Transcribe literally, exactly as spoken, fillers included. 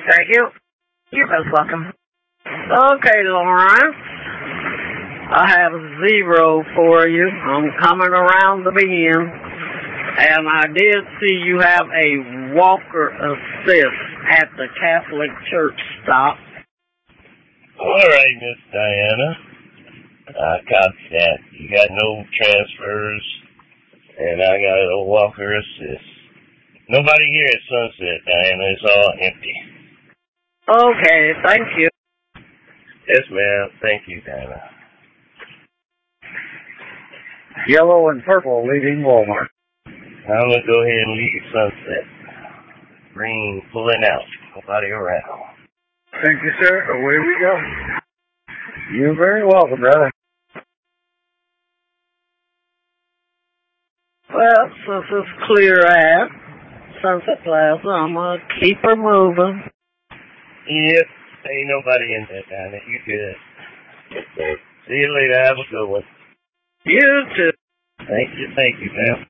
Thank you. You're most welcome. Okay, Lawrence. I have zero for you. I'm coming around the bend. And I did see you have a walker assist at the Catholic Church stop. All right, Miss Diana. I copy that. You got no transfers, and I got a walker assist. Nobody here at Sunset, Diana. It's all empty. Okay, thank you. Yes, ma'am. Thank you, Diana. Yellow and purple leaving Walmart. I'm going to go ahead and leave Sunset. Green pulling out. Nobody around. Thank you, sir. Away we go. You're very welcome, brother. Well, since it's clear at Sunset Plaza, I'm going to keep her moving. Yep. Ain't nobody in there, Diana. You good. See you later. Have a good one. You too. Thank you. Thank you, ma'am.